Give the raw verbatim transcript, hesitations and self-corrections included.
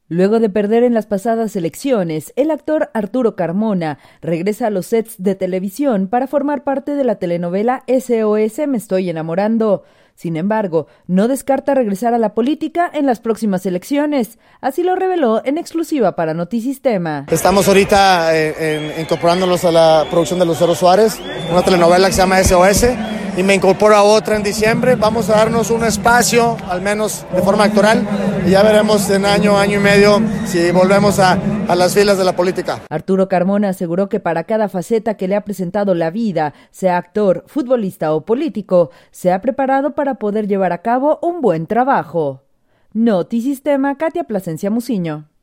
Luego de perder en las pasadas elecciones, el actor Arturo Carmona regresa a los sets de televisión para formar parte de la telenovela S O S Me Estoy Enamorando. Sin embargo, no descarta regresar a la política en las próximas elecciones. Así lo reveló en exclusiva para Notisistema. Estamos ahorita eh, en, incorporándonos a la producción de Lucero Suárez, una telenovela que se llama S O S, y me incorporo a otra en diciembre. Vamos a darnos un espacio, al menos de forma actoral, y ya veremos en año, año y medio si volvemos a, a las filas de la política. Arturo Carmona aseguró que para cada faceta que le ha presentado la vida, sea actor, futbolista o político, se ha preparado para poder llevar a cabo un buen trabajo. Notisistema, Katia Plasencia Muciño.